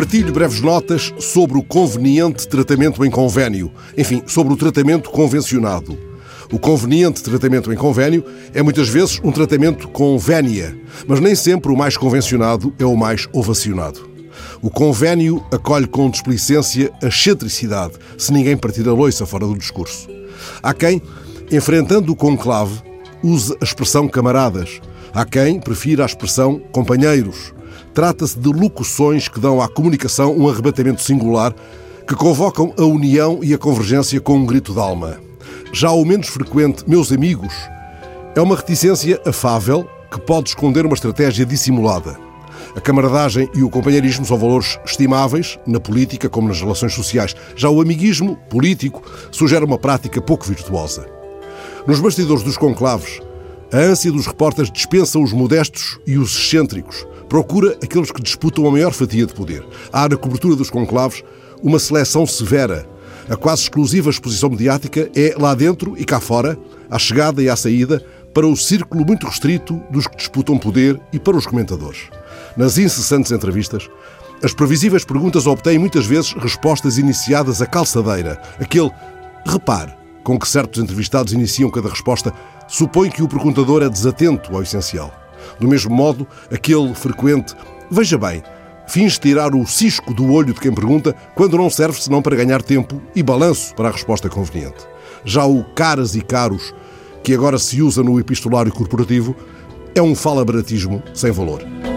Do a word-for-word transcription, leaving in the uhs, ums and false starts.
Partilho breves notas sobre o conveniente tratamento em convênio. Enfim, sobre o tratamento convencionado. O conveniente tratamento em convênio é muitas vezes um tratamento com vénia, mas nem sempre o mais convencionado é o mais ovacionado. O convênio acolhe com displicência a excentricidade, se ninguém partir a loiça fora do discurso. Há quem, enfrentando o conclave, use a expressão camaradas. Há quem prefira a expressão companheiros. Trata-se de locuções que dão à comunicação um arrebatamento singular, que convocam a união e a convergência com um grito de alma. Já o menos frequente meus amigos é uma reticência afável que pode esconder uma estratégia dissimulada. A camaradagem e o companheirismo são valores estimáveis na política como nas relações sociais. Já o amiguismo político sugere uma prática pouco virtuosa. Nos bastidores dos conclaves, a ânsia dos repórteres dispensa os modestos e os excêntricos. Procura aqueles que disputam a maior fatia de poder. Há na cobertura dos conclaves uma seleção severa. A quase exclusiva exposição mediática é lá dentro e cá fora, à chegada e à saída, para o círculo muito restrito dos que disputam poder e para os comentadores. Nas incessantes entrevistas, as previsíveis perguntas obtêm muitas vezes respostas iniciadas à calçadeira. Aquele repare com que certos entrevistados iniciam cada resposta supõe que o perguntador é desatento ao essencial. Do mesmo modo, aquele frequente veja bem, finge tirar o cisco do olho de quem pergunta quando não serve senão para ganhar tempo e balanço para a resposta conveniente. Já o caras e caros, que agora se usa no epistolário corporativo, é um falabaratismo sem valor.